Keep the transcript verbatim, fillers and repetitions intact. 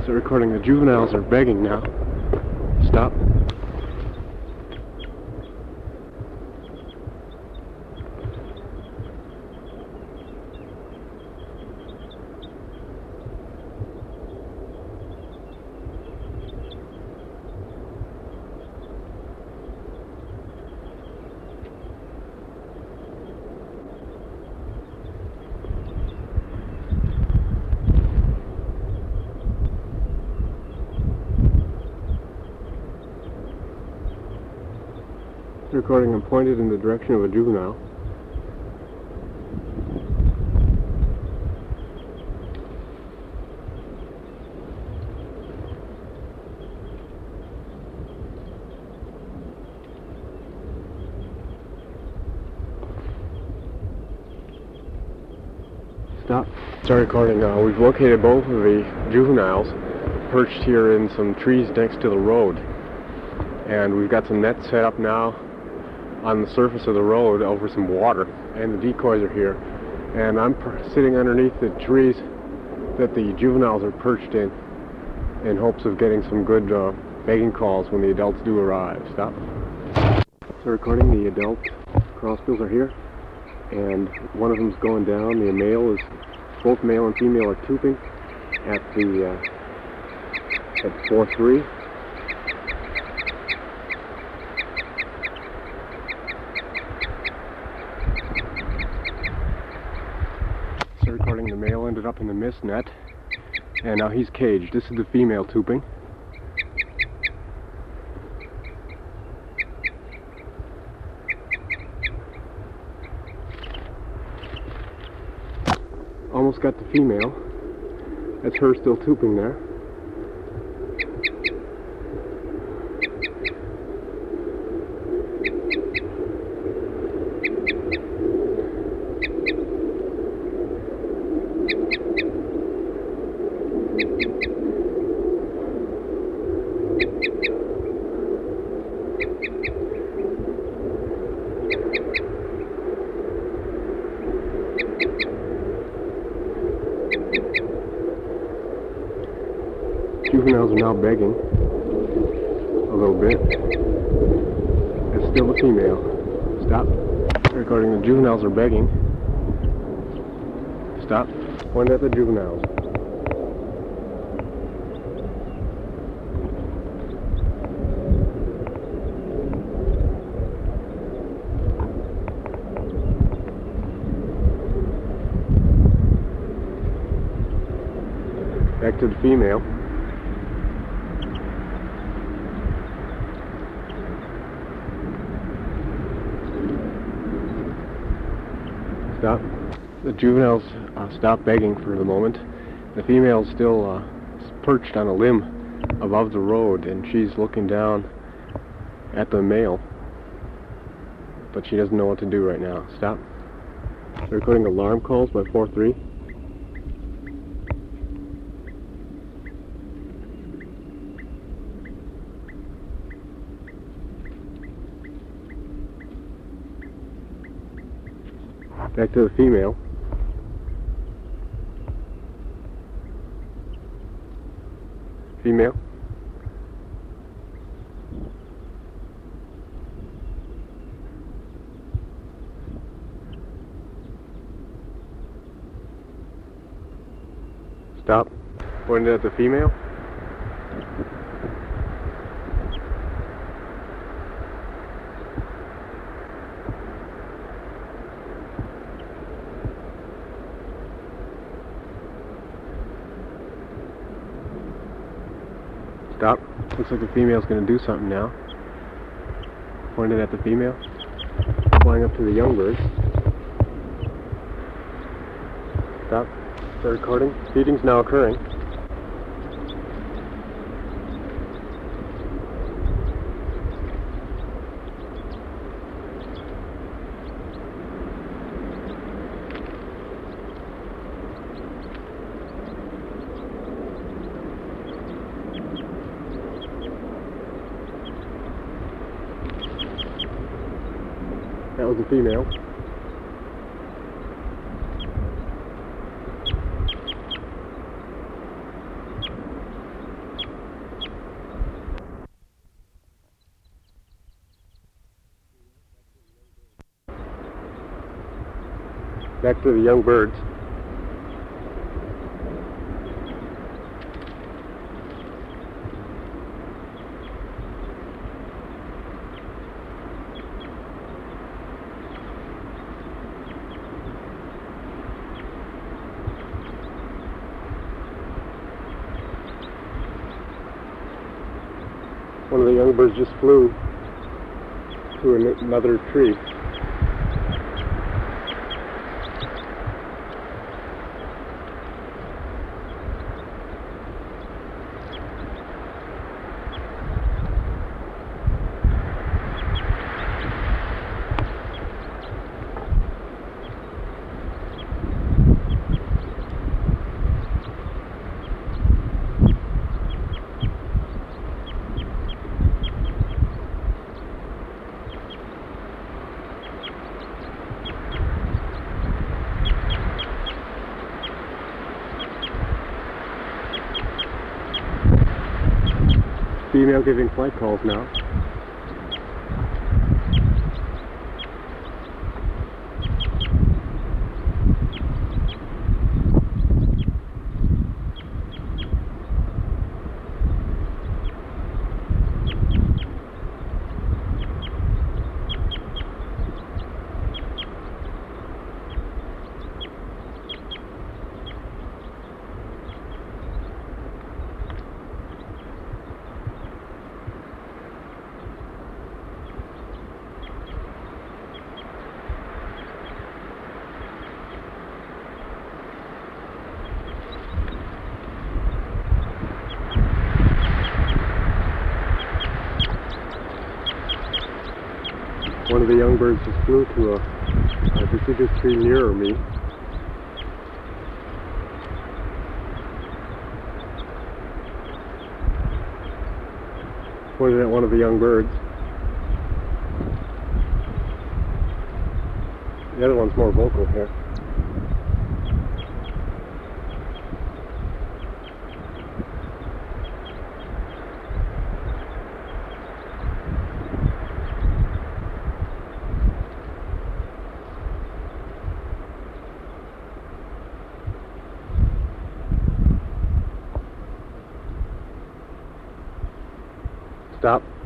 So recording, the juveniles are begging now. Stop. Recording and pointed in the direction of a juvenile. Stop. Start recording. Uh, we've located both of the juveniles perched here in some trees next to the road, and we've got some nets set up now on the surface of the road over some water, and the decoys are here, and I'm per sitting underneath the trees that the juveniles are perched in in hopes of getting some good uh, begging calls when the adults do arrive. Stop. So recording, the adult crossbills are here, and one of them's going down. The male is, both male and female are tubing at the uh, at four three. Recording, the male ended up in the mist net, and now he's caged. This is the female tubing. Almost got the female. That's her still tubing there. Juveniles are now begging a little bit. It's still the female. Stop. Recording, the juveniles are begging. Stop. Point at the juveniles. Back to the female. Stop. The juveniles uh, stop begging for the moment. The female's still uh, perched on a limb above the road, and she's looking down at the male, but she doesn't know what to do right now. Stop. They're recording alarm calls by four three. Back to the female. Female. Stop. Pointed at the female. Stop. Looks like the female's going to do something now. Pointed at the female. Flying up to the young bird. Stop. Start recording. Feeding's now occurring. That was a female. Back to the young birds. One of the young birds just flew to an- another tree. Female giving flight calls now. One of the young birds just flew to a, a deciduous tree nearer me. Pointed at one of the young birds. The other one's more vocal here. Stop.